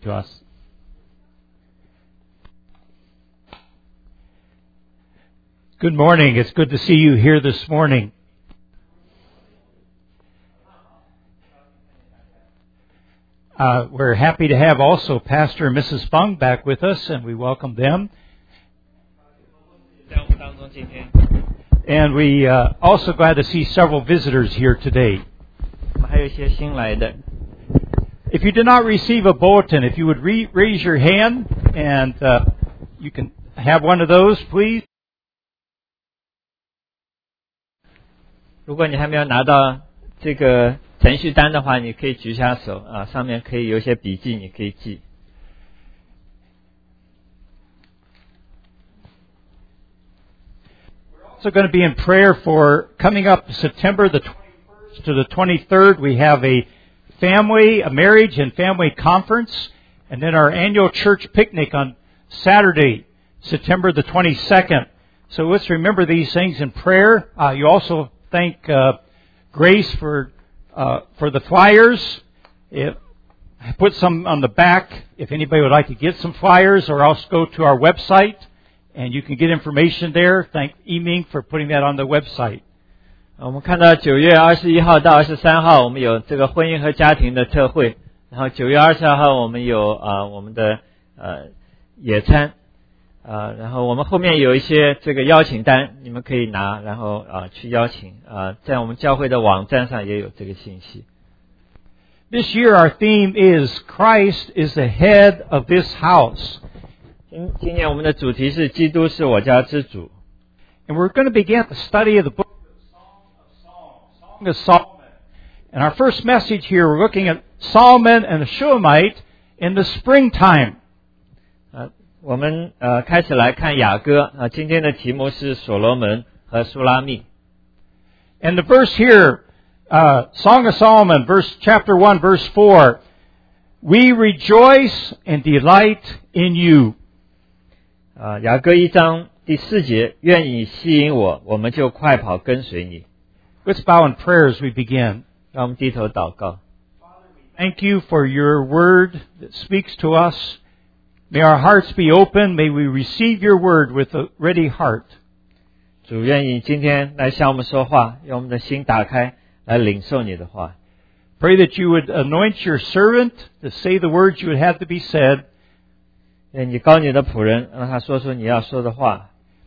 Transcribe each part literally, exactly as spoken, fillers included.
to us. Good morning. It's good to see you here this morning. Uh, we're happy to have also Pastor and Missus Fung back with us, and we welcome them. And we uh, also glad to see several visitors here today. If you did not receive a bulletin, if you would re- raise your hand, and uh, you can have one of those, please. 如果你还没有拿到这个程序单的话，你可以举下手啊，上面可以有一些笔记，你可以记。 We're also going to be in prayer for coming up September the twenty-first to the twenty-third. We have a family, a marriage and family conference, and then our annual church picnic on Saturday, September the twenty-second. So let's remember these things in prayer. Uh, you also thank uh, Grace for uh, for the flyers. It, I put some on the back if anybody would like to get some flyers, or else go to our website and you can get information there. Thank Yiming for putting that on the website. 我们看到九月二十一号到二十三号，我们有这个婚姻和家庭的特会，然后九月二十二号我们有啊、呃、我们的呃野餐。啊、呃，然后我们后面有一些这个邀请单，你们可以拿，然后啊、呃、去邀请啊、呃，在我们教会的网站上也有这个信息。 This year our theme is Christ is the head of this house. 今今年我们的主题是基督是我家之主。 And we're going to begin the study of the book of Song of Solomon. And our first message here, we're looking at Solomon and the Shulamite in the springtime. 我们呃开始来看雅歌啊、呃，今天的题目是所罗门和苏拉密。 And the verse here, uh, Song of Solomon, verse chapter one, verse four, we rejoice and delight in you. 啊、呃，雅歌一章第四节，愿你吸引我，我们就快跑跟随你。 Let's bow in prayer as we begin. 让我们低头祷告。 Thank you for your word that speaks to us. May our hearts be open. May we receive your word with a ready heart. 主，愿意今天来向我们说话，用我们的心打开，来领受你的话。 Pray that you would anoint your servant to say the words you would have to be said. 愿你膏你的仆人，让他说出你要说的话。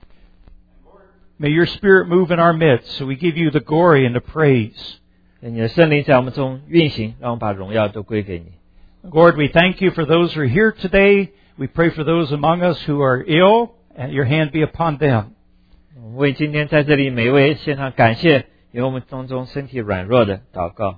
May your spirit move in our midst, so we give you the glory and the praise. 愿你的圣灵在我们中运行，让我们把荣耀都归给你。 Lord, we thank you for those who are here today. We pray for those among us who are ill, and your hand be upon them. 为今天在这里每位献上感谢，有我们当中身体软弱的祷告。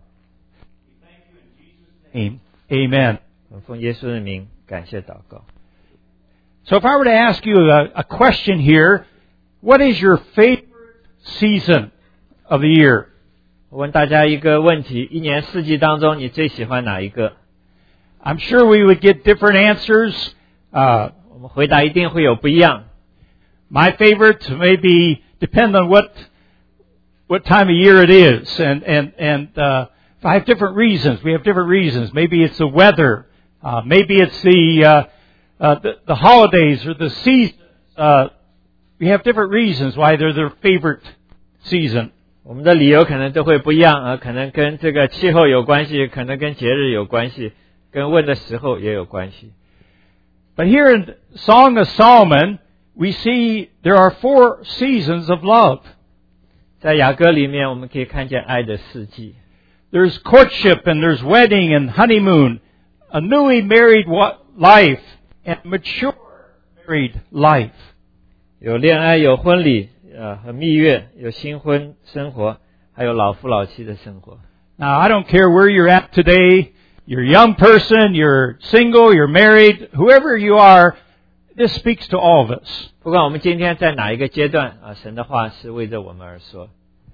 Amen. 奉耶稣的名感谢祷告。 So if I were to ask you a, a question here, what is your favorite season of the year? 我问大家一个问题，一年四季当中你最喜欢哪一个？ I'm sure we would get different answers. Uh, 我们回答一定会有不一样。 My favorite maybe depend on what what time of year it is, and and and uh, I have different reasons. We have different reasons. Maybe it's the weather. Uh, maybe it's the, uh, uh, the the holidays or the season. Uh, we have different reasons why they're their favorite season. 我们的理由可能都会不一样啊，可能跟这个气候有关系，可能跟节日有关系，跟问的时候也有关系。 But here in Song of Solomon, we see there are four seasons of love. 在雅歌里面，我们可以看见爱的四季。 There's courtship and there's wedding and honeymoon, a newly married life and mature married life. 有恋爱，有婚礼，呃，和蜜月，有新婚生活，还有老夫老妻的生活。 Now, I don't care where you're at today. You're a young person, you're single, you're married, whoever you are, this speaks to all of us. 不管我们今天在哪一个阶段啊，神的话是为着我们而说。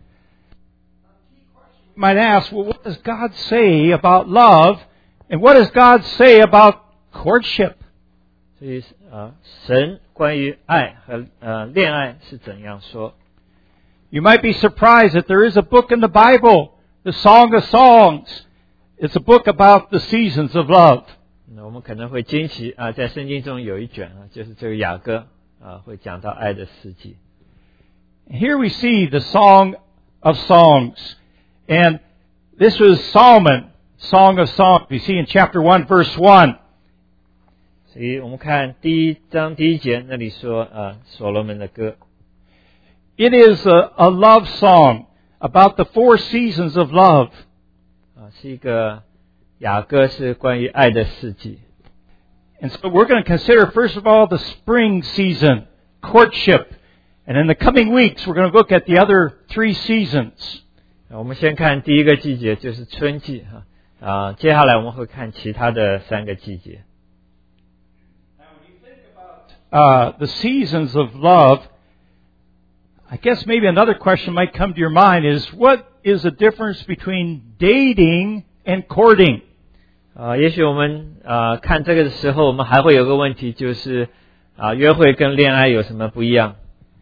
You might ask, well, what does God say about love, and what does God say about courtship? 所以啊，神关于爱和呃恋爱是怎样说？ You might be surprised that there is a book in the Bible, the Song of Songs. It's a book about the seasons of love. 我们可能会惊奇啊，在圣经中有一卷啊，就是这个雅歌啊，会讲到爱的事迹。 Here we see the Song of Songs, and this was Solomon, Song of Songs. We see in chapter one, verse one. 所以我们看第一章第一节那里说啊，所罗门的歌。 It is a, a love song about the four seasons of love. 啊，是一个雅歌，是关于爱的事迹。 And so we're going to consider, first of all, the spring season, courtship. And in the coming weeks, we're going to look at the other three seasons. 我们先看第一个季节，就是春季哈。啊，接下来我们会看其他的三个季节。 Now, when you think about uh, the seasons of love, I guess maybe another question might come to your mind is, what is the difference between dating and courting? 啊，也许我们啊看这个的时候，我们还会有个问题，就是啊约会跟恋爱有什么不一样？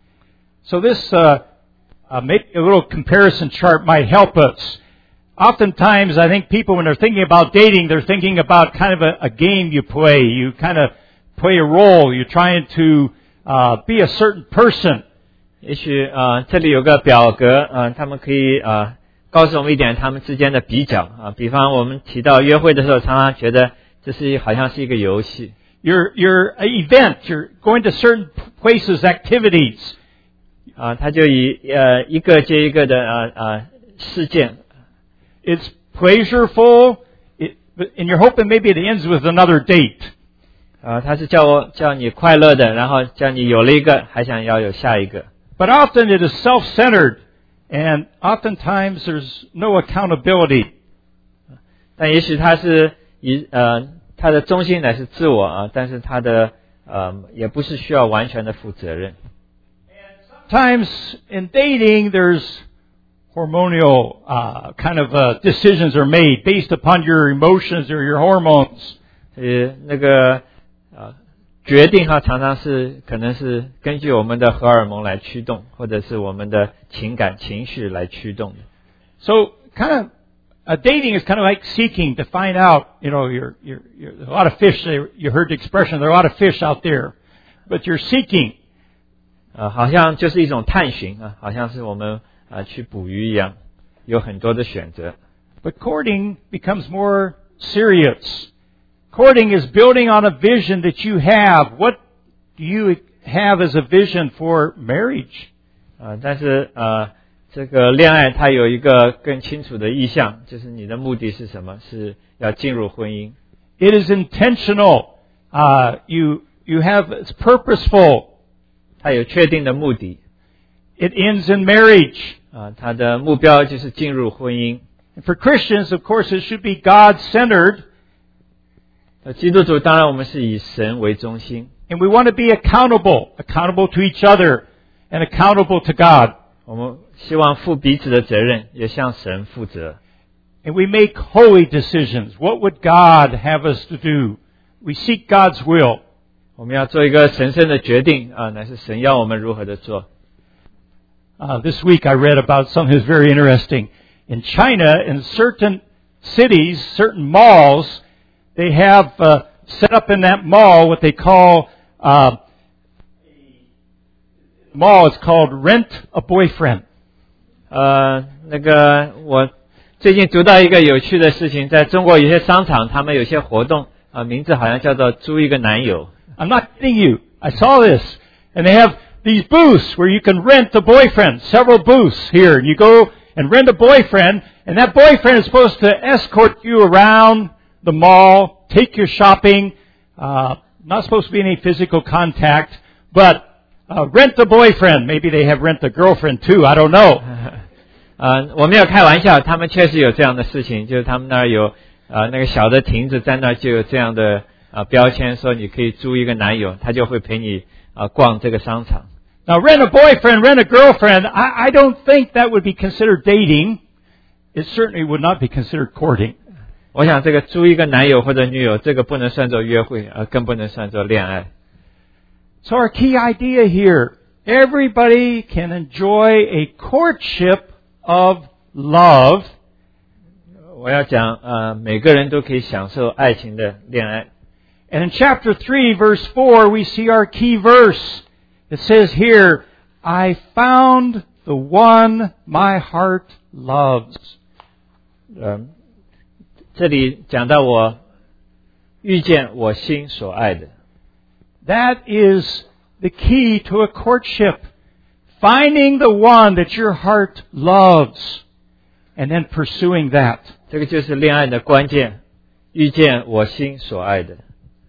So this uh, uh, maybe a little comparison chart might help us. Oftentimes, I think people, when they're thinking about dating, they're thinking about kind of a, a game you play. You kind of play a role. You're trying to uh, be a certain person. 也许啊这里有个表格啊，他们可以啊。告诉我们一点他们之间的比较啊，比方我们提到约会的时候，常常觉得这是好像是一个游戏。 Your your event, you're going to certain places, activities. 啊，他就以呃一个接一个的呃呃事件。 It's pleasureful, it, and you're hoping maybe it ends with another date. 啊，他是叫我叫你快乐的，然后叫你有了一个，还想要有下一个。 But often it is self-centered. And oftentimes there's no accountability. 但也许他是以呃他的中心乃是自我啊，但是他的呃也不是需要完全的负责任。 Sometimes in dating there's hormonal uh, kind of uh, decisions are made based upon your emotions or your hormones. 呃那个呃决定哈，常常是可能是根据我们的荷尔蒙来驱动，或者是我们的情感情绪来驱动的。 So kind of uh, dating is kind of like seeking to find out, you know, you're, you're, you're, a lot of fish, you heard the expression, there are a lot of fish out there, but you're seeking. 呃，好像就是一种探寻啊，好像是我们啊去捕鱼一样，有很多的选择。 But courting becomes more serious. Courting is building on a vision that you have. What do you have as a vision for marriage? 啊，但是呃，这个恋爱它有一个更清楚的意向，就是你的目的是什么？是要进入婚姻。 It is intentional. Uh, you you have it's purposeful. 它有确定的目的。 It ends in marriage. 啊，它的目标就是进入婚姻。 And for Christians, of course, it should be God-centered. 基督徒当然我们是以神为中心。 And we want to be accountable, accountable to each other, and accountable to God. 我们希望负彼此的责任，也向神负责。 And we make holy decisions. What would God have us to do? We seek God's will. 我们要做一个神圣的决定啊，乃是神要我们如何的做。 Uh, this week I read about something that's very interesting. In China, in certain cities, certain malls, they have uh, set up in that mall what they call uh, mall is called Rent a Boyfriend. 呃，那个我最近读到一个有趣的事情，在中国有些商场，他们有些活动啊、呃，名字好像叫做租一个男友。 I'm not kidding you. I saw this, and they have these booths where you can rent a boyfriend. Several booths here, and you go and rent a boyfriend, and that boyfriend is supposed to escort you around the mall, take your shopping. Uh, not supposed to be any physical contact, but uh, rent a boyfriend. Maybe they have rent a girlfriend too. I don't know. 呃，我没有开玩笑，他们确实有这样的事情，就是他们那儿有呃那个小的亭子在那儿就有这样的呃标签，说你可以租一个男友，他就会陪你呃逛这个商场。 Now, rent a boyfriend, rent a girlfriend. I, I don't think that would be considered dating. It certainly would not be considered courting. 我想这个租一个男友或者女友，这个不能算作约会，呃，更不能算作恋爱。 So our key idea here, everybody can enjoy a courtship of love. 我要讲，呃，每个人都可以享受爱情的恋爱。 And in chapter three, verse four, we see our key verse. It says here, I found the one my heart loves. 嗯，这里讲到我遇见我心所爱的。 That is the key to a courtship. Finding the one that your heart loves and then pursuing that. 这个就是恋爱的关键，遇见我心所爱的。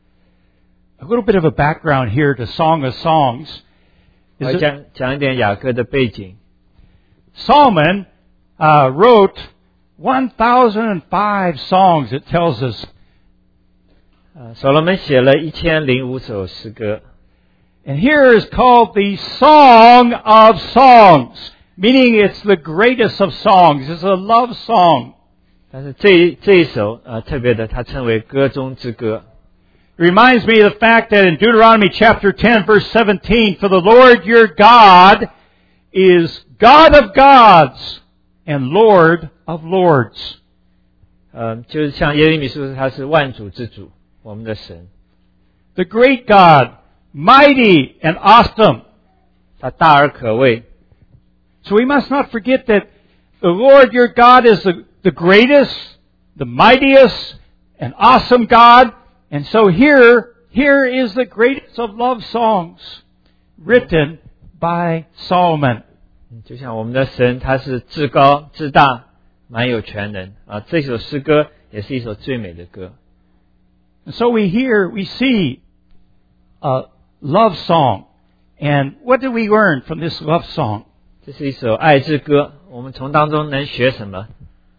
A little bit of a background here to Song of Songs. 我讲讲一点雅歌的背景。 Solomon uh, wrote one thousand five songs, it tells us. 呃，所罗门写了一千零五首诗歌。 And here is called the Song of Songs, meaning it's the greatest of songs. It's a love song. 但是这一这一首呃特别的，它称为歌中之歌。 It reminds me of the fact that in Deuteronomy chapter ten, verse seventeen, for the Lord your God is God of gods and Lord of lords. 呃，就是像耶利米书，他是万主之主，我们的神。 The great God, mighty and awesome. 他大而可畏。 So we must not forget that the Lord your God is the, the greatest, the mightiest, and awesome God. And so here, here is the greatest of love songs written by Solomon. 就像我们的神，他是至高、至大、满有全能啊！这首诗歌也是一首最美的歌。 And so we hear, we see a love song. And what do we learn from this love song? 这是一首爱之歌，我们从当中能学什么？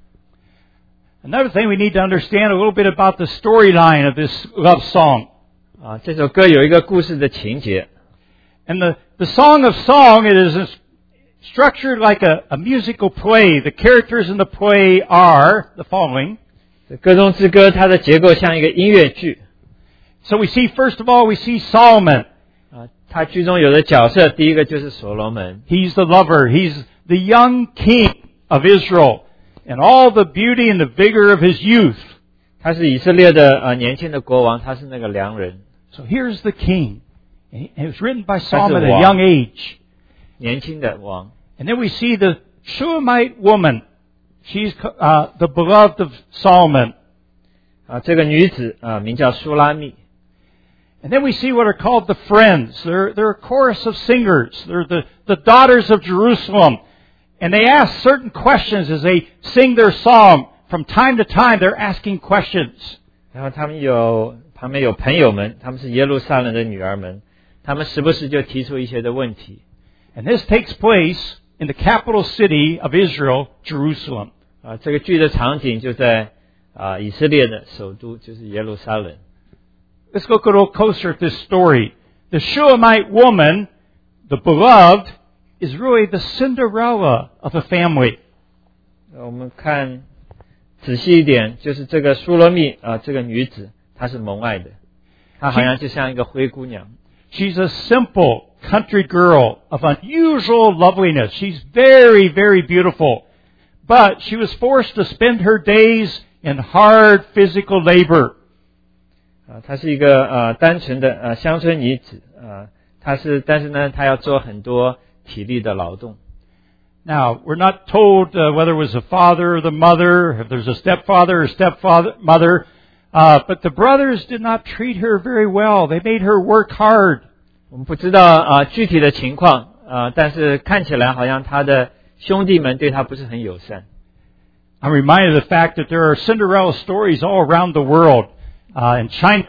Another thing we need to understand a little bit about the storyline of this love song. 啊，这首歌有一个故事的情节。 And the, the Song of Song, it is structured like a, a musical play. The characters in the play are the following. 歌中之歌，它的结构像一个音乐剧。 So we see, first of all, we see Solomon. 啊，他剧中有的角色，第一个就是所罗门。 He's the lover. He's the young king of Israel. And all the beauty and the vigor of his youth. 他是以色列的呃年轻的国王，他是那个良人。 So here's the king. And it was written by Solomon at a young age. 年轻的王。 And then we see the Shulamite woman. She's uh, the beloved of Solomon. 啊，这个女子啊名叫舒拉密。 And then we see what are called the friends. They're, they're a chorus of singers. They're the, the daughters of Jerusalem. And they ask certain questions as they sing their song. From time to time, they're asking questions. 然后他们有旁边有朋友们，他们是耶路撒冷的女儿们，他们时不时就提出一些的问题。 And this takes place in the capital city of Israel, Jerusalem. 啊，这个剧的场景就在啊以色列的首都，就是耶路撒冷。 Let's look a little closer at this story. The Shulamite woman, the beloved, is really the Cinderella of a family. 我们看仔细一点，就是这个苏罗密啊，这个女子她是蒙爱的，她好像就像一个灰姑娘。 She's a simple country girl of unusual loveliness. She's very, very beautiful. But she was forced to spend her days in hard physical labor. 啊，她是一个呃单纯的呃乡村女子啊，她是但是呢，她要做很多体力的劳动。 Now, we're not told uh, whether it was the father or the mother, if there's a stepfather or stepfather, mother, uh, but the brothers did not treat her very well. They made her work hard. 我们不知道啊、呃、具体的情况啊、呃，但是看起来好像她的兄弟们对她不是很友善。 I'm reminded of the fact that there are Cinderella stories all around the world. Uh, in China,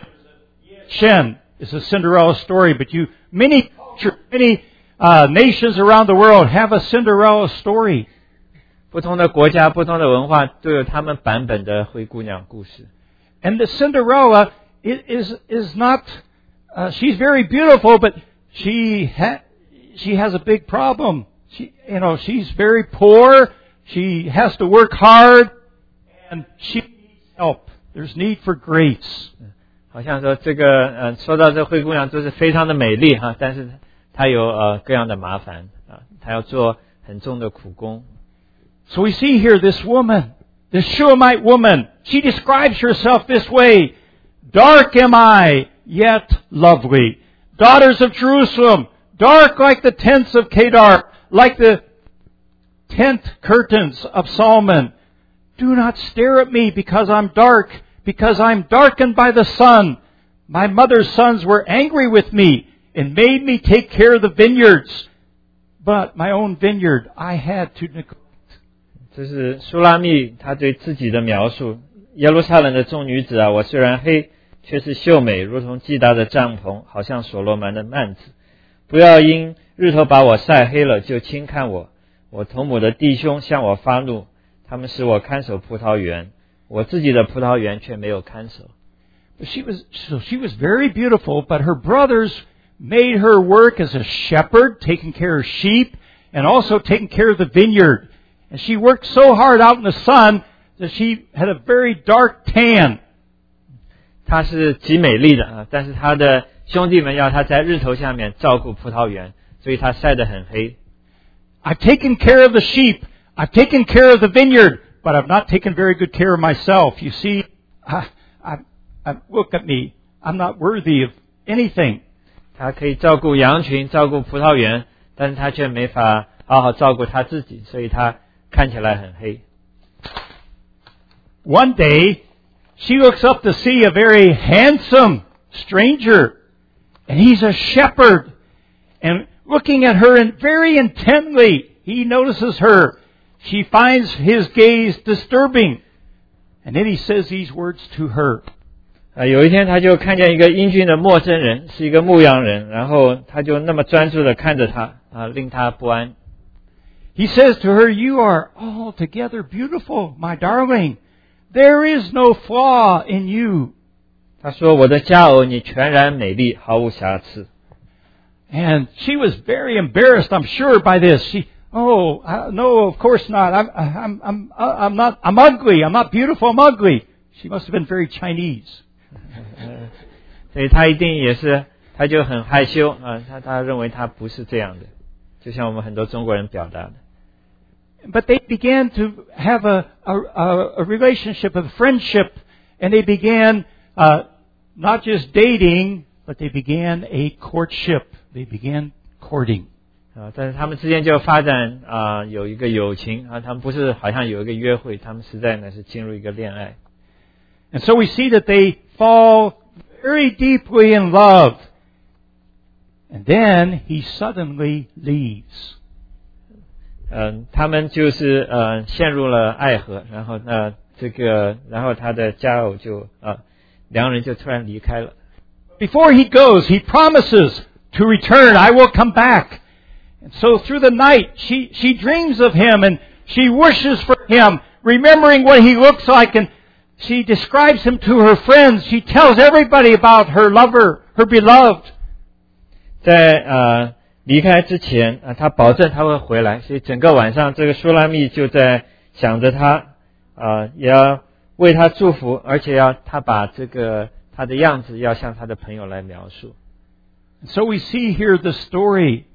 Shen is a Cinderella story, but you many cultures, many Uh, nations around the world have a Cinderella story. 不同的国家、不同的文化都有他们版本的灰姑娘故事。 And the Cinderella is is not. Uh, she's very beautiful, but she ha- she has a big problem. She, you know, she's very poor. She has to work hard, and she needs help. There's need for grace. 好像说这个，呃，说到这灰姑娘就是非常的美丽哈，但是她有呃各样的麻烦啊，她要做很重的苦工。 So we see here this woman, this Shulamite woman, she describes herself this way. Dark am I, yet lovely. Daughters of Jerusalem, dark like the tents of Kedar, like the tent curtains of Solomon. Do not stare at me because I'm dark, because I'm darkened by the sun. My mother's sons were angry with me and made me take care of the vineyards. But my own vineyard I had to neglect. 这是书拉密他对自己的描述。耶路撒冷的众女子啊，我虽然黑，却是秀美，如同基达的帐篷，好像所罗门的幔子。不要因日头把我晒黑了，就轻看我。我同母的弟兄向我发怒，他们使我看守葡萄园，我自己的葡萄园却没有看守。 She was, so she was very beautiful, but her brothers made her work as a shepherd, taking care of sheep, and also taking care of the vineyard. And she worked so hard out in the sun that she had a very dark tan. 她是极美丽的啊，但是她的兄弟们要她在日头下面照顾葡萄园，所以她晒得很黑。 I've taken care of the sheep. I've taken care of the vineyard, but I've not taken very good care of myself. You see, I, I, I, look at me. I'm not worthy of anything. 她可以照顾羊群，照顾葡萄园，但是她却没法好好照顾她自己，所以她看起来很黑。 One day, she looks up to see a very handsome stranger, and he's a shepherd. And looking at her and very intently, he notices her. She finds his gaze disturbing. And then he says these words to her. 啊，有一天他就看见一个英俊的陌生人，是一个牧羊人，然后他就那么专注地看着他，啊，令他不安。 He says to her, "You are altogether beautiful, my darling. There is no flaw in you." 他说：“我的佳偶，你全然美丽，毫无瑕疵。” And she was very embarrassed, I'm sure, by this. She, oh, uh, no, of course not. I'm, I'm, I'm, I'm not. I'm ugly. I'm not beautiful. I'm ugly. She must have been very Chinese. 所以他一定也是，他就很害羞啊，他他认为他不是这样的，就像我们很多中国人表达的。 But they began to have a, a, a relationship of friendship, and they began uh, not just dating, but they began a courtship. They began courting. 啊，但是他们之间就发展啊，有一个友情啊，他们不是好像有一个约会，他们实在呢是进入一个恋爱。 And so we see that they fall very deeply in love. And then he suddenly leaves. 嗯，他们就是呃陷入了爱河，然后呢这个，然后他的佳偶就啊，两人就突然离开了。 Before he goes, he promises to return. I will come back. And so through the night, she she dreams of him and she wishes for him, remembering what he looks like, and she describes him to her friends. She tells everybody about her lover, her beloved. 在呃离开之前啊，他保证他会回来，所以整个晚上这个舒拉密就在想着他啊，也要为他祝福，而且要他把这个他的样子要向他的朋友来描述。 So we see here the story,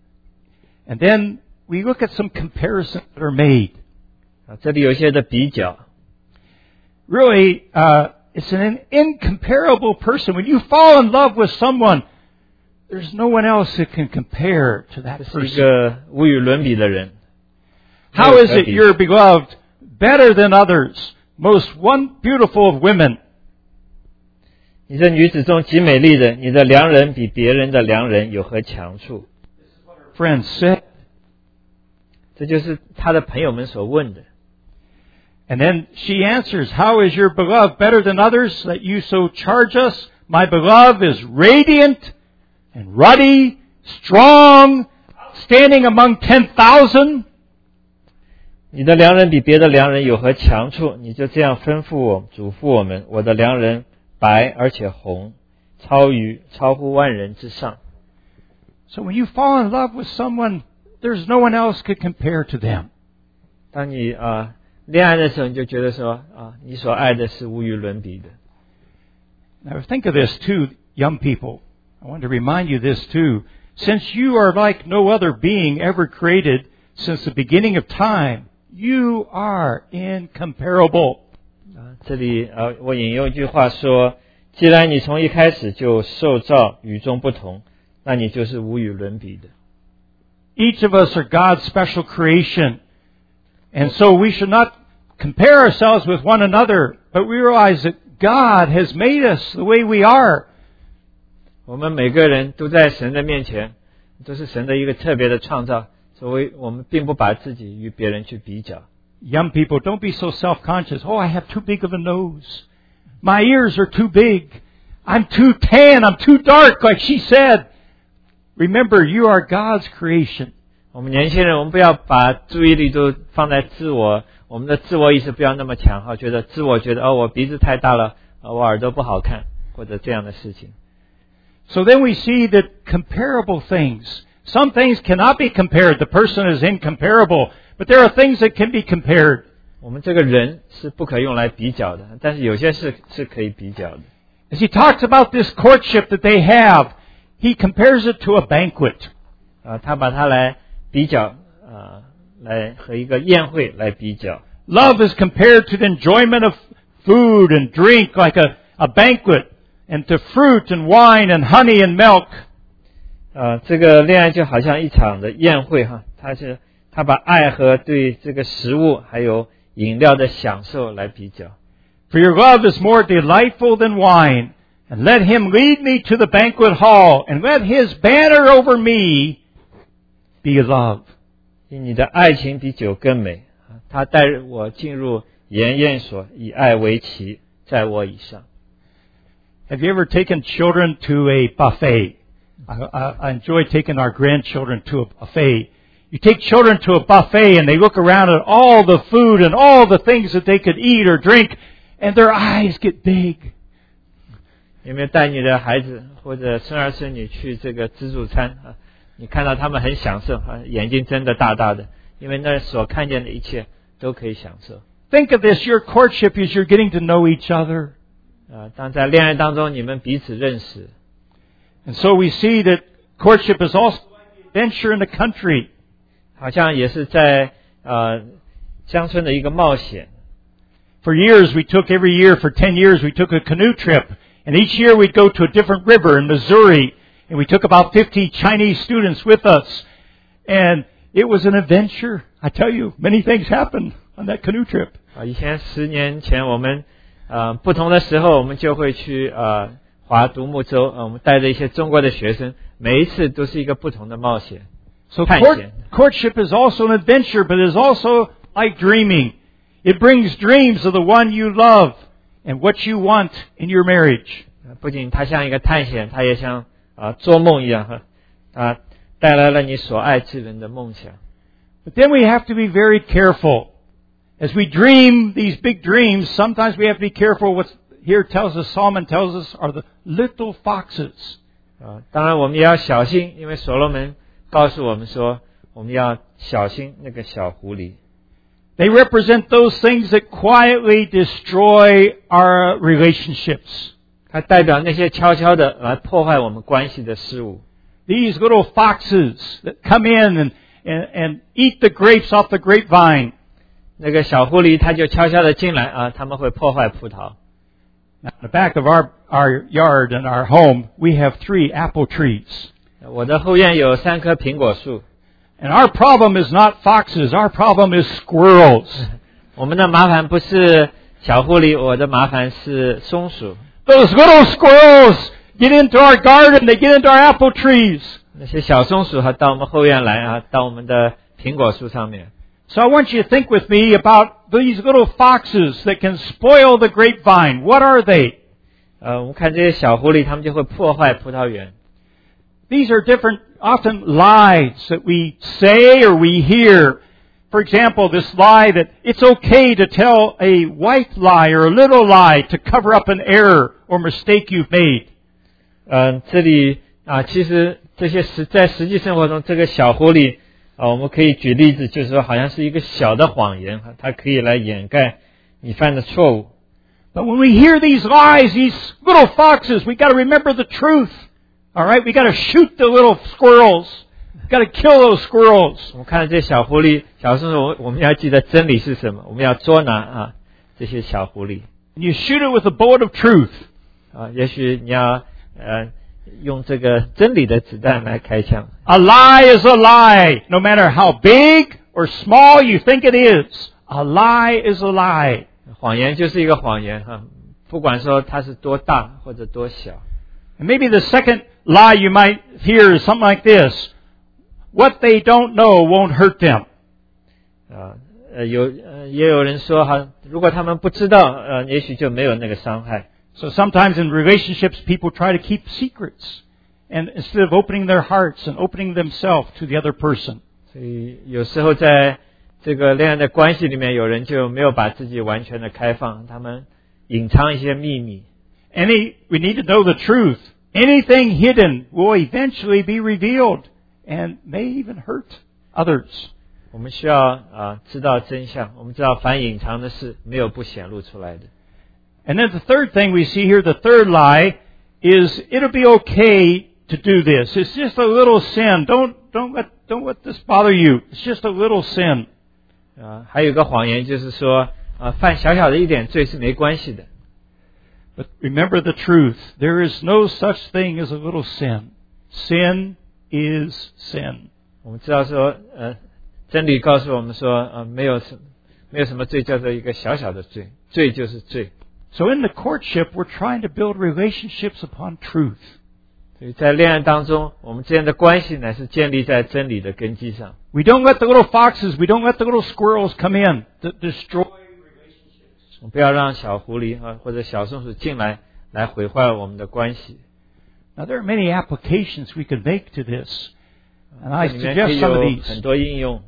and then we look at some comparisons that are made. 啊，这里有一些的比较。 Really, uh, it's an incomparable person. When you fall in love with someone, there's no one else that can compare to that 是一 person. 个无与伦比的人。 How is it you're beloved better than others, most one beautiful of women? 你这女子中极美丽的，你的良人比别人的良人有何强处？ Friends said. 这就是他的朋友们所问的。 And then she answers, "How is your beloved better than others that you so charge us? My beloved is radiant and ruddy, strong, standing among ten thousand." 你的良人比别的良人有何强处？你就这样吩咐我，嘱咐我们。我的良人白而且红，超于超乎万人之上。 So when you fall in love with someone, there's no one else could compare to them. 当你啊恋爱的时候，你就觉得说啊，你所爱的是无与伦比的。 Now think of this too, young people. I want to remind you this too. Since you are like no other being ever created since the beginning of time, you are incomparable. 啊，这里呃，我引用一句话说： 既然你从一开始就受造与众不同，那你就是无与伦比的。 Each of us are God's special creation. And so we should not compare ourselves with one another, but we realize that God has made us the way we are. 我们每个人都在神的面前，都是神的一个特别的创造，所以我们并不把自己与别人去比较。 Young people, don't be so self-conscious. Oh, I have too big of a nose. My ears are too big. I'm too tan. I'm too dark, like she said. Remember, you are God's creation. 我们年轻人，我们不要把注意力都放在自我，我们的自我意识不要那么强，哈，觉得自我觉得哦，我鼻子太大了，我耳朵不好看，或者这样的事情。 So then we see that comparable things, some things cannot be compared. The person is incomparable, but there are things that can be compared. 我们这个人是不可用来比较的，但是有些事是可以比较的。 As he talks about this courtship that they have, he compares it to a banquet. 啊，他把它来比较，啊，来和一个宴会来比较。 Love is compared to the enjoyment of food and drink, like a, a banquet, and to fruit and wine and honey and milk. 啊，这个恋爱就好像一场的宴会哈，他是他把爱和对这个食物还有饮料的享受来比较。 For your love is more delightful than wine, and let him lead me to the banquet hall, and let his banner over me be love. 因你的爱情比酒更美，他带我进入筵宴所，以爱为旗，在我以上。 Have you ever taken children to a buffet? I, I, I enjoy taking our grandchildren to a buffet. You take children to a buffet and they look around at all the food and all the things that they could eat or drink, and their eyes get big. 有没有带你的孩子或者孙儿孙女去这个自助餐啊？你看到他们很享受啊，眼睛睁得大大的，因为那所看见的一切都可以享受。 Think of this, your courtship is you're getting to know each other. 啊，当在恋爱当中你们彼此认识。 And so we see that courtship is also like an adventure in the country. 好像也是在呃乡村的一个冒险。 For years we took, every year for ten years we took a canoe trip. And each year we'd go to a different river in Missouri. And we took about fifty Chinese students with us. And it was an adventure. I tell you, many things happened on that canoe trip. 啊，以前十年前我们呃不同的时候，我们就会去呃划独木舟，呃我们带着一些中国的学生，每一次都是一个不同的冒险。 So court, courtship is also an adventure, but it is also like dreaming. It brings dreams of the one you love and what you want in your marriage. 不仅它像一个探险，它也像啊做梦一样哈，它带来了你所爱之人的梦想。 But then we have to be very careful. As we dream these big dreams, sometimes we have to be careful. What here tells us, Solomon tells us, are the little foxes. 啊，当然我们也要小心，因为所罗门告诉我们说，我们要小心那个小狐狸。 They represent those things that quietly destroy our relationships. 它代表那些悄悄的来破坏我们关系的事物。 These little foxes that come in and, and, and eat the grapes off the grapevine. 那个小狐狸它就悄悄的进来啊，他们会破坏葡萄。 Now, in the back of our, our yard and our home, we have three apple trees. 我的后院有三棵苹果树。 And our problem is not foxes, our problem is squirrels. 我们的麻烦不是小狐狸，我的麻烦是松鼠。 Those little squirrels get into our garden, they get into our apple trees. 那些小松鼠还到我们后院来啊，到我们的苹果树上面。 So I want you to think with me about these little foxes that can spoil the grapevine. What are they? 呃，我们看这些小狐狸，它们就会破坏葡萄园。 These are different, often lies that we say or we hear. For example, this lie that it's okay to tell a white lie or a little lie to cover up an error or mistake you've made. 呃，这里啊，其实这些实在实际生活中，这个小狐狸啊，我们可以举例子，就是说，好像是一个小的谎言，它可以来掩盖你犯的错误。 But when we hear these lies, these little foxes, we got to remember the truth. All right, we got to shoot the little squirrels. Got to kill those squirrels. 我们看到这些小狐狸、小松鼠，我们要记得真理是什么，我们要捉拿啊这些小狐狸。 And you shoot it with a bullet of truth. 啊，也许你要呃用这个真理的子弹来开枪。 A lie is a lie, no matter how big or small you think it is. A lie is a lie. 谎言就是一个谎言哈，不管说它是多大或者多小。 And maybe the second lie you might hear is something like this: what they don't know won't hurt them. 啊，呃，有呃也有人说哈，如果他们不知道，呃，也许就没有那个伤害。 So sometimes in relationships, people try to keep secrets, and instead of opening their hearts and opening themselves to the other person. 所以有时候在这个恋爱的关系里面，有人就没有把自己完全的开放，他们隐藏一些秘密。 Any, we need to know the truth. Anything hidden will eventually be revealed and may even hurt others. 我们需要啊、呃、知道真相，我们知道凡隐藏的事没有不显露出来的。 And then the third thing we see here, the third lie, is it'll be okay to do this. It's just a little sin. Don't don't let don't let this bother you. It's just a little sin. 啊，还有一个谎言就是说啊，犯小小的一点罪是没关系的。 But remember the truth. There is no such thing as a little sin. Sin is sin. 我们知道说，呃，真理告诉我们说，呃，没有什没有什么罪叫做一个小小的罪，罪就是罪。 So in the courtship, we're trying to build relationships upon truth. 所以在恋爱当中，我们之间的关系乃是建立在真理的根基上。 We don't let the little foxes, we don't let the little squirrels come in to destroy relationships. 我们不要让小狐狸啊或者小松鼠进来，来毁坏我们的关系。 Now there are many applications we could make to this, and I 这里面 suggest some of 有 these. 很多应用。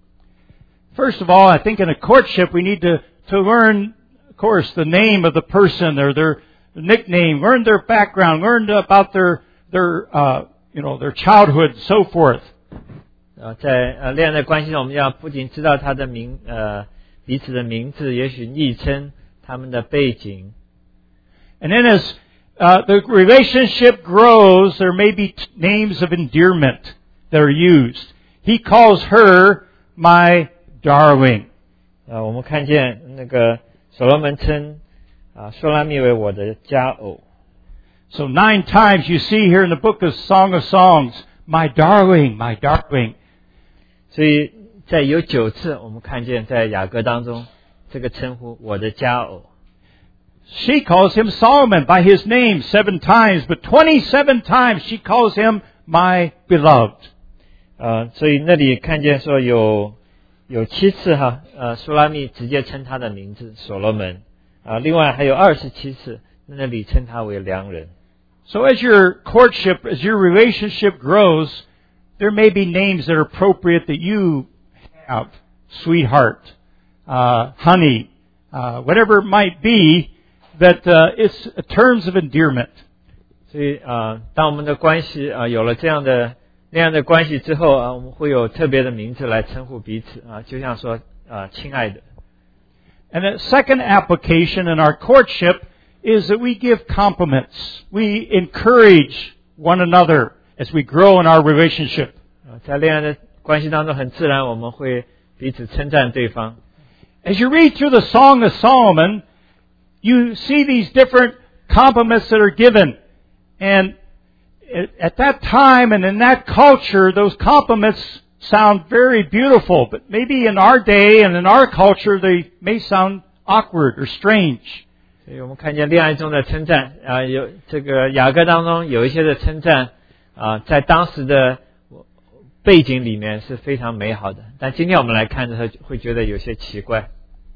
First of all, I think in a courtship we need to, to learn, of course, the name of the person or their nickname, learn their background, learn about their, their, uh, you know, their childhood, so forth. 啊，在呃恋爱的关系中，我们要不仅知道他的名呃彼此的名字，也许昵称，他们的背景。 And then as uh, the relationship grows, there may be t- names of endearment that are used. He calls her my darling. 啊，我们看见那个所罗门称啊说拉密为我的佳偶。 So nine times you see here in the book of Song of Songs, my darling, my darling. 所以在有九次我们看见在雅歌当中这个称呼我的佳偶。 She calls him Solomon by his name seven times, but twenty-seven times she calls him my beloved. 呃，所以那里看见说有有七次哈，呃，苏拉密直接称他的名字所罗门啊、呃，另外还有二十七次那里称他为良人。 So as your courtship, as your relationship grows, there may be names that are appropriate that you have, sweetheart, uh, honey, uh, whatever it might be, that uh, it's terms of endearment. 所以啊、呃，当我们的关系啊、呃、有了这样的那样的关系之后啊，我们会有特别的名字来称呼彼此啊，就像说啊，亲爱的。 And the second application in our courtship is that we give compliments. We encourage one another as we grow in our relationship. 啊，在恋爱的关系当中，很自然我们会彼此称赞对方。 As you read through the Song of Solomon, you see these different compliments that are given. And at that time and in that culture, those compliments sound very beautiful. But maybe in our day and in our culture, they may sound awkward or strange. 所以我们看见恋爱中的称赞啊，有这个雅歌当中有一些的称赞啊，在当时的背景里面是非常美好的，但今天我们来看的时候会觉得有些奇怪。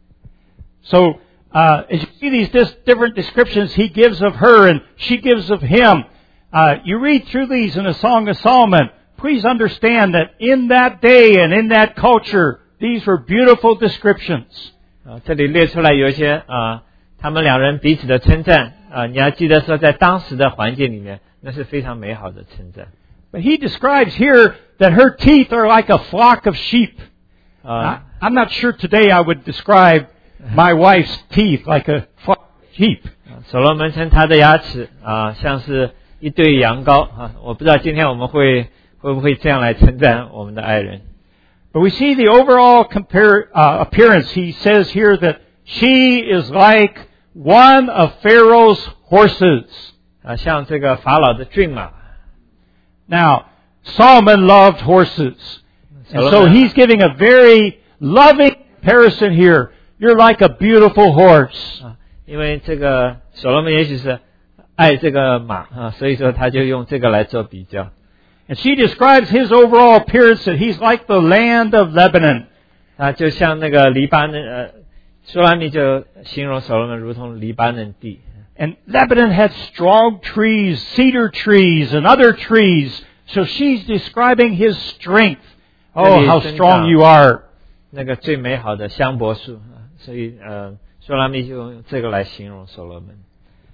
So, uh, as you see these dis- different descriptions he gives of her and she gives of him, uh, you read through these in the Song of Solomon, please understand that in that day and in that culture, these were beautiful descriptions. 啊，这里列出来有一些啊，他们两人彼此的称赞啊，你要记得说，在当时的环境里面，那是非常美好的称赞。 But he describes here that her teeth are like a flock of sheep. Uh, I'm not sure today I would describe my wife's teeth like a flock of sheep. 所罗门称他的牙齿啊，像是一对羊羔啊。我不知道今天我们会会不会这样来称赞我们的爱人。 But we see the overall compare, uh, appearance. He says here that she is like one of Pharaoh's horses. 啊，像这个法老的骏马。 Now, Solomon loved horses. And so he's giving a very loving comparison here. You're like a beautiful horse. 啊，因为这个所罗门也许是爱这个马啊，所以说他就用这个来做比较。 And she describes his overall appearance that he's like the land of Lebanon. 啊，就像那个黎巴嫩，呃，苏拉密就形容所罗门如同黎巴嫩地。 And Lebanon had strong trees, cedar trees, and other trees. So she's describing his strength. Oh, how strong you are. 那个最美好的香柏树，所以呃，苏拉密就用这个来形容所罗门。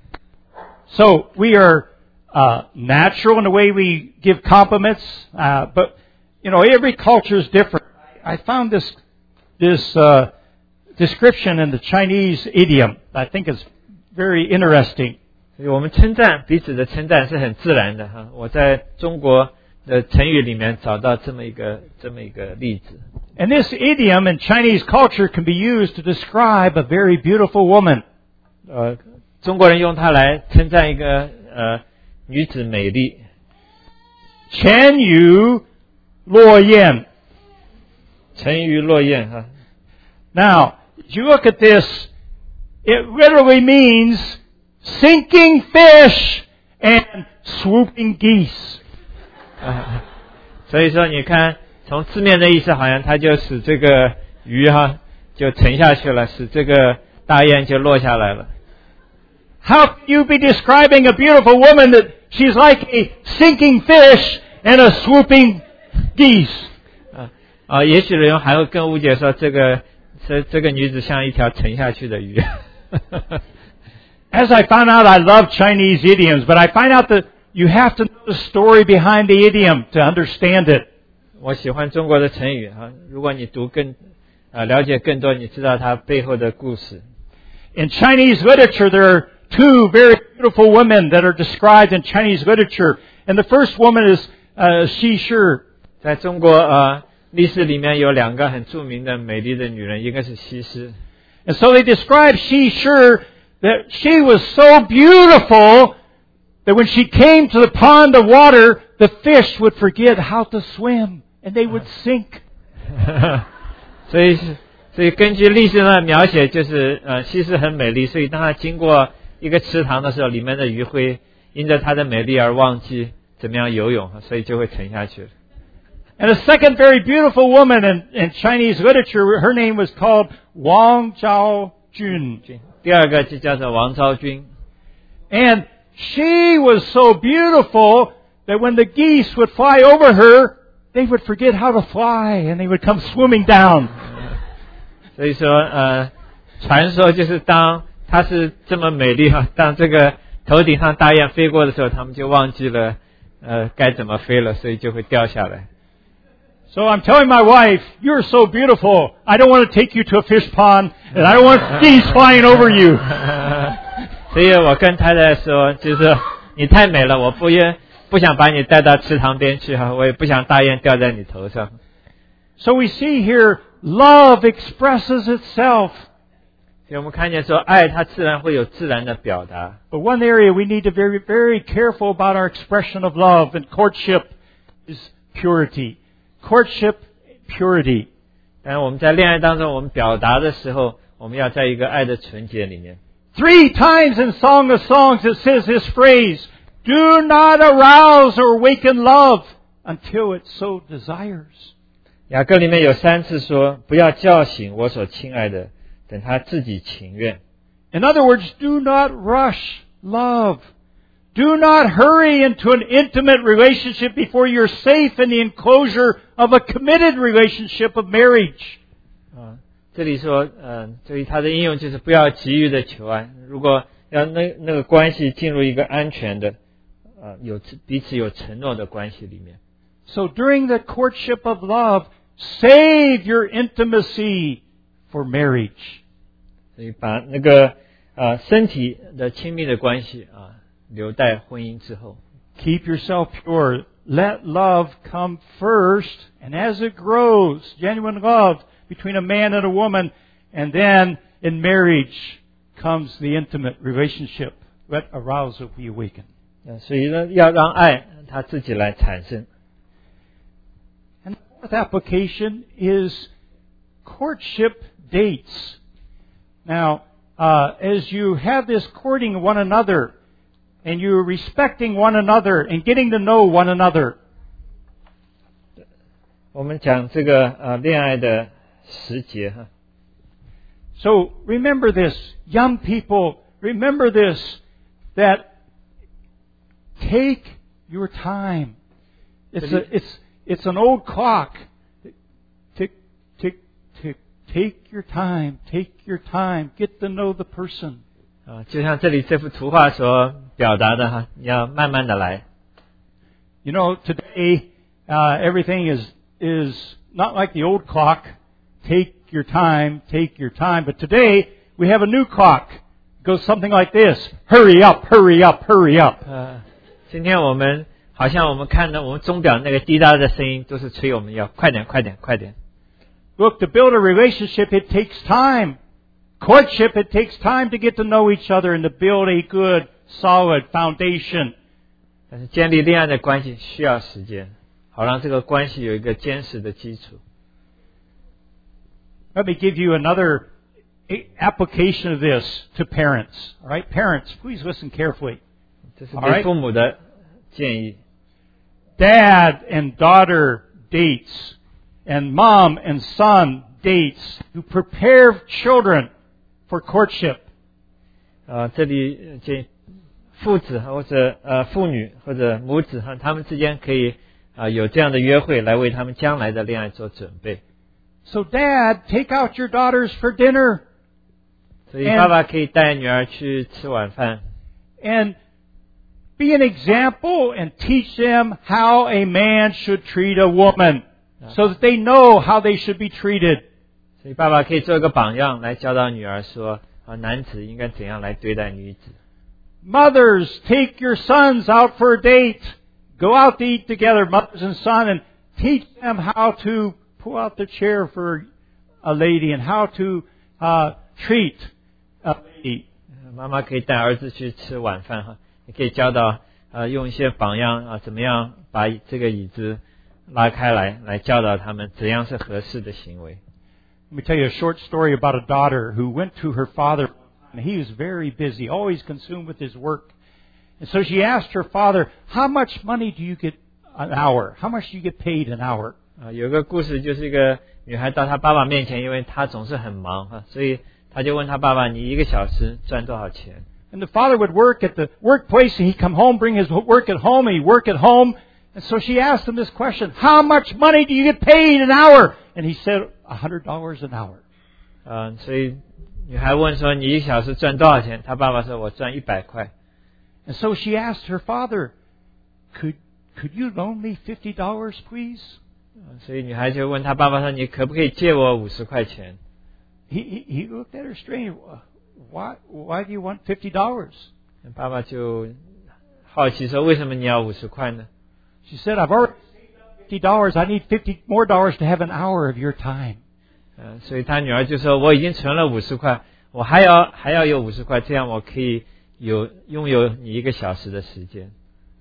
So we are uh, natural in the way we give compliments, uh, but you know every culture is different. I found this this uh, description in the Chinese idiom. I think is very interesting. 所以我们称赞彼此的称赞是很自然的哈。我在中国的成语里面找到这么一个这么一个例子。 And this idiom in Chinese culture can be used to describe a very beautiful woman. 呃，中国人用它来称赞一个呃女子美丽。 沉鱼落雁。 沉鱼落雁哈。 Now, if you look at this, it literally means sinking fish and swooping geese. 啊，所以说你看，从字面的意思，好像它就使这个鱼哈就沉下去了，使这个大雁就落下来了。 How can you be describing a beautiful woman that she's like a sinking fish and a swooping geese? 啊啊，也许人还会更误解说这个这这个女子像一条沉下去的鱼。 As I found out, I love Chinese idioms, but I find out that you have to know the story behind the idiom to understand it. 我喜欢中国的成语哈，如果你读更啊了解更多，你知道它背后的故事。 In Chinese literature, there are two very beautiful women that are described in Chinese literature, and the first woman is uh, Xi Shi. 在中国啊历史里面有两个很著名的美丽的女人，一个是西施。 And so they describe Xi Shi that she was so beautiful that when she came to the pond of water, the fish would forget how to swim and they would sink. 所以所以根据历史上的描写，就是呃西施很美丽，所以当她经过一个池塘的时候，里面的鱼会因着她的美丽而忘记怎么样游泳，所以就会沉下去了。 And a second very beautiful woman in, in Chinese literature, her name was called Wang Zhaojun. 第二个就叫做王昭君。 And she was so beautiful that when the geese would fly over her, they would forget how to fly and they would come swimming down. 所以说呃传说就是当她是这么美丽哈，当这个头顶上大雁飞过的时候，他们就忘记了呃该怎么飞了，所以就会掉下来。 So I'm telling my wife, you're so beautiful. I don't want to take you to a fish pond, and I don't want geese flying over you. 所以我跟太太说，就是你太美了，我不愿不想把你带到池塘边去哈，我也不想大雁掉在你头上。 So we see here, love expresses itself. 所以我们看见说，爱它自然会有自然的表达。 But one area we need to be very, very careful about our expression of love and courtship is purity. Courtship, purity. 但是我们在恋爱当中，我们表达的时候，我们要在一个爱的纯洁里面。 Three times in Song of Songs it says this phrase, do not arouse or awaken love until it so desires. 雅歌里面有三次说，不要叫醒我所亲爱的，等他自己情愿。 In other words, do not rush love. Do not hurry into an intimate relationship before you're safe in the enclosure of a committed relationship of marriage. 啊，这里说，呃，这里它的应用就是不要急于的求爱。如果要那那个关系进入一个安全的，啊，有彼此有承诺的关系里面。 So during the courtship of love, save your intimacy for marriage. 所以把那个啊身体的亲密的关系啊。留待婚姻之后。 Keep yourself pure. Let love come first. And as it grows, genuine love between a man and a woman, and then in marriage comes the intimate relationship. Let arousal be awakened. 所以呢，要让爱它自己来产生。 And the fourth application is courtship dates. Now, uh, as you have this courting one another, and you're respecting one another and getting to know one another. 我们讲这个呃恋爱的时节哈。 So remember this, young people, remember this, that take your time. It's a, it's, it's an old clock. Tick, tick, tick. Take your time, take your time, get to know the person. 啊，就像这里这幅图画所表达的哈，你要慢慢的来。 You know, today uh, everything is is not like the old clock. Take your time, take your time. But today we have a new clock. It goes something like this: Hurry up, hurry up, hurry up. 呃，今天我们好像我们看到我们钟表那个滴答的声音，都是催我们要快点，快点，快点。 Look, to build a relationship, it takes time. Courtship, it takes time to get to know each other and to build a good, solid foundation. 但是建立恋爱的关系需要时间，好让这个关系有一个坚实的基础。 Let me give you another application of this to parents. All right, parents, please listen carefully. 这是给父母的建议。 Dad and daughter dates, and mom and son dates to prepare children for courtship. 啊，这里建议父子或者呃父女或者母子哈，他们之间可以啊有这样的约会，来为他们将来的恋爱做准备。 So, Dad, take out your daughters for dinner. 所以爸爸可以带女儿去吃晚饭。 And be an example and teach them how a man should treat a woman, so that they know how they should be treated. 所以爸爸可以做一个榜样，来教导女儿说啊，男子应该怎样来对待女子。 Mothers, take your sons out for a date. Go out to eat together, mothers and son, and teach them how to pull out the chair for a lady and how to uh, treat a lady. 妈妈可以带儿子去吃晚饭哈，也可以教导呃用一些榜样啊，怎么样把这个椅子拉开来，来教导他们怎样是合适的行为。 Let me tell you a short story about a daughter who went to her father, and he was very busy, always consumed with his work. And so she asked her father, "How much money do you get an hour? How much do you get paid an hour?" 啊，有个故事就是一个女孩到她爸爸面前，因为她总是很忙哈，所以她就问她爸爸：“你一个小时赚多少钱？” And the father would work at the workplace, and he'd come home, bring his work at home, and he'd work at home. And so she asked him this question: "How much money do you get paid an hour?" And he said, "A hundred dollars an hour." 啊，所以女孩问说：“你一小时赚多少钱？”她爸爸说：“我赚一百块。” And so she asked her father, "Could could you loan me fifty dollars, please?" 所以女孩就问她爸爸说：“你可不可以借我五十块钱？” He he, he looked at her strange. Why why do you want fifty dollars? 爸爸就好奇说：“为什么你要五十块呢？” She said, "I've already saved up fifty dollars. I need fifty more dollars to have an hour of your time." 呃，所以她女儿就说：“我已经存了五十块，我还要还要有五十块，这样我可以有拥有你一个小时的时间。”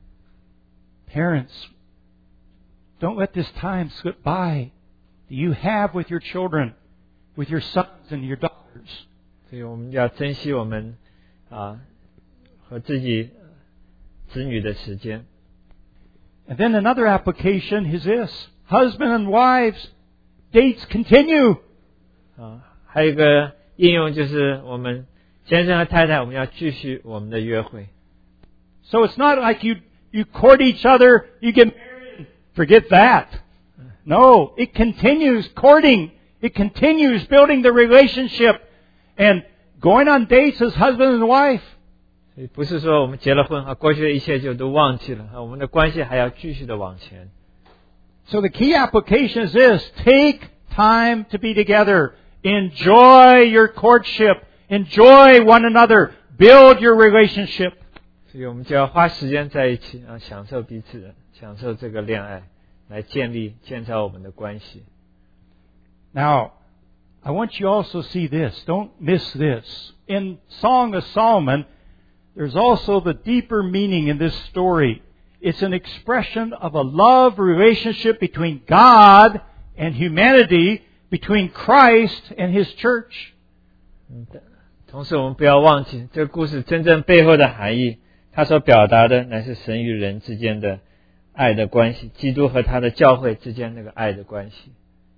Parents, don't let this time slip by that you have with your children, with your sons and your daughters. 所以我们要珍惜我们啊和自己子女的时间。 And then another application is this: husband and wives, dates continue. 啊，还有一个应用就是我们先生和太太，我们要继续我们的约会。 So it's not like you you court each other, you get married, forget that. No, it continues courting. It continues building the relationship and going on dates as husband and wife. 所以不是说我们结了婚啊，过去的一切就都忘记了啊，我们的关系还要继续的往前。 So the key application is this: take time to be together. Enjoy your courtship. Enjoy one another. Build your relationship. 所以我们就要花时间在一起啊，享受彼此，享受这个恋爱，来建立建造我们的关系。 Now, I want you also to see this. Don't miss this. In Song of Solomon, there's also the deeper meaning in this story. It's an expression of a love relationship between God and humanity, between Christ and His church. 同时我们不要忘记这个故事真正背后的含义，它所表达的乃是神与人之间的爱的关系，基督和他的教会之间那个爱的关系。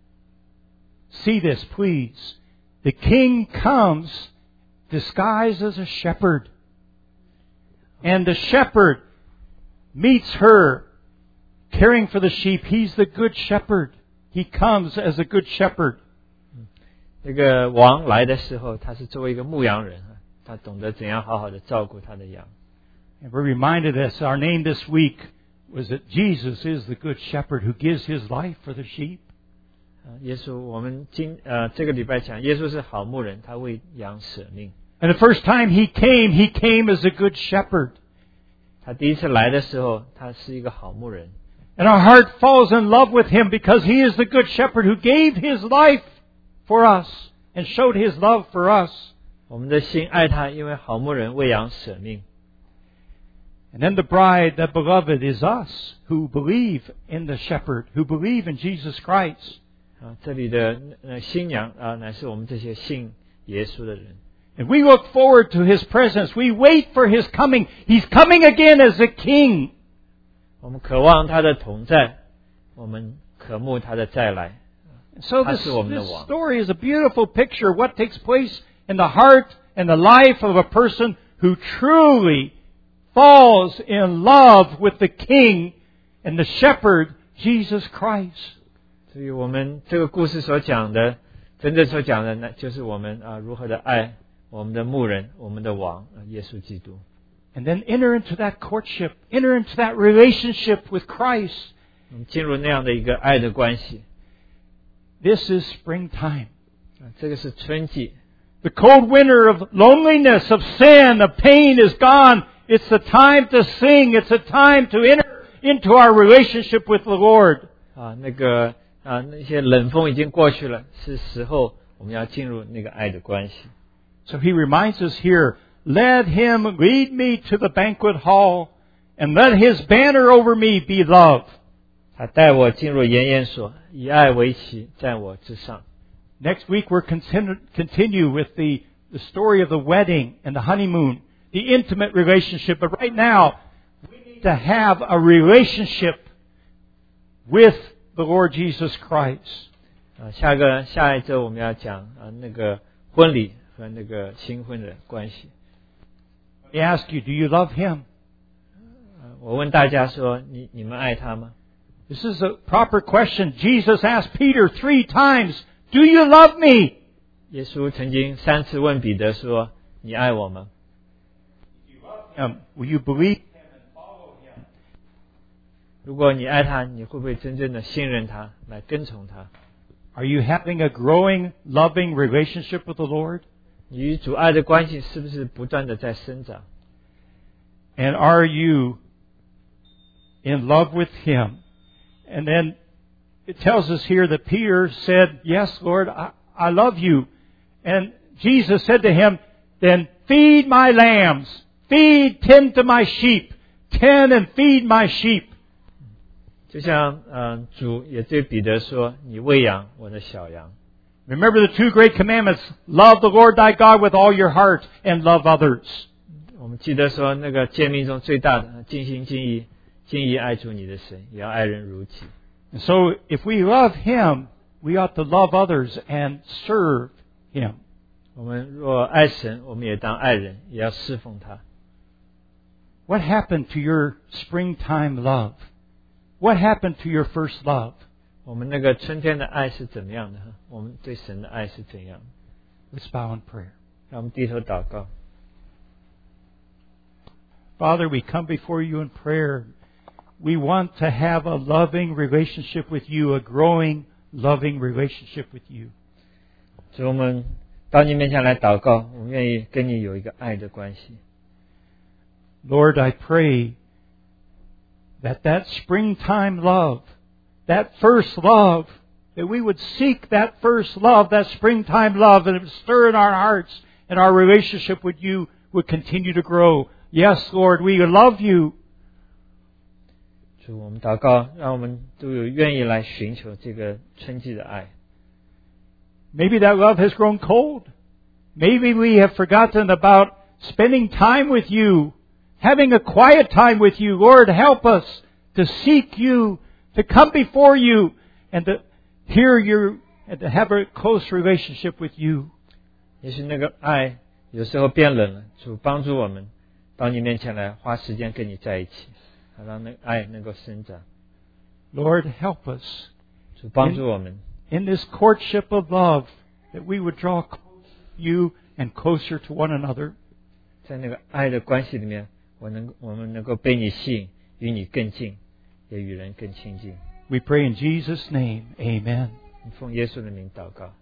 See this, please. The king comes disguised as a shepherd. And the shepherd meets her caring for the sheep. He's the good shepherd. He comes as a good shepherd. 这个王来的时候，他是作为一个牧羊人，他懂得怎样好好的照顾他的羊。 And we're reminded that our name this week was that Jesus is the good shepherd who gives His life for the sheep. 耶稣，我们今呃这个礼拜讲，耶稣是好牧人，他为羊舍命。 And the first time He came, He came as a good shepherd. 他第一次来的时候，他是一个好牧人。 And our heart falls in love with Him because He is the good shepherd who gave His life for us and showed His love for us. 我们的心爱他，因为好牧人为羊舍命。 And then the bride, the beloved, is us who believe in the shepherd, who believe in Jesus Christ. 啊，这里的呃新娘啊，乃是我们这些信耶稣的人。 And we look forward to His presence. We wait for His coming. He's coming again as a king. 我们渴望他的同在，我们渴慕他的再来。 So 他 this, 是我们的 this 王。 story is a beautiful picture of what takes place in the heart and the life of a person who truly falls in love with the King and the Shepherd, Jesus Christ. 所以我们这个故事所讲的，真正所讲的，那就是我们啊如何的爱我们的牧人，我们的王，耶稣基督。 And then enter into that courtship, enter into that relationship with Christ. 我们进入那样的一个爱的关系。 This is springtime. 啊，这个是春季。 The cold winter of loneliness, of sin, of pain is gone. It's the time to sing. It's a time to enter into our relationship with the Lord. 啊，那个啊，那些冷风已经过去了，是时候我们要进入那个爱的关系。 So He reminds us here, let Him lead me to the banquet hall, and let His banner over me be love. 他带我进入筵宴所，以爱为旗，在我之上。 Next week we're continue, continue with the, the story of the wedding and the honeymoon, the intimate relationship. But right now, we need to have a relationship with the Lord Jesus Christ. 啊，下个下一周我们要讲啊那个婚礼和那个新婚的关系。 Let me ask you, do you love Him? 啊，我问大家说，你你们爱他吗？ This is a proper question. Jesus asked Peter three times, do you love me? 耶稣曾经三次问彼得说：“你爱我吗？” Um, will you believe Him and follow Him? 如果你爱他，你会不会真正的信任他，来跟从他？ Are you having a growing, loving relationship with the Lord? 你与主爱的关系是不是不断的在生长？ And are you in love with Him? And then it tells us here that Peter said, yes, Lord, I, I love you. And Jesus said to him, then feed my lambs, feed, tend to my sheep, tend and feed my sheep. 就像呃主也对彼得说：“你喂养我的小羊。” Remember the two great commandments, love the Lord thy God with all your heart and love others. 我们记得说，那个诫命中最大的，尽心尽意、尽意爱主你的神，也要爱人如己。 And so if we love Him, we ought to love others and serve Him. 我们若爱神，我们也当爱人，也要侍奉他。 What happened to your springtime love? What happened to your first love? 我们那个春天的爱是怎么样的？我们对神的爱是怎样的？ Let's bow in prayer. 让我们低头祷告。 Father, we come before you in prayer. We want to have a loving relationship with you, a growing, loving relationship with you. 所以我们到你面前来祷告，我们愿意跟你有一个爱的关系。 Lord, I pray that that springtime love, that first love, that we would seek that first love, that springtime love, and it would stir in our hearts, and our relationship with you would continue to grow. Yes, Lord, we love you. 主，我们祷告，让我们都有愿意来寻求这个春季的爱。 Maybe that love has grown cold. Maybe we have forgotten about spending time with you, having a quiet time with you. Lord, help us to seek you, to come before you, and to hear your, and to have a close relationship with you. 也许那个爱有时候变冷了，主帮助我们到你面前来，花时间跟你在一起，让那个爱能够生长。 Lord, help us. 主帮助我们。 In this courtship of love, that we would draw close to you and closer to one another. 在那个爱的关系里面，我能我们能够被你吸引，与你更近，也与人更亲近。 We pray in Jesus' name. Amen. 奉耶稣的名祷告。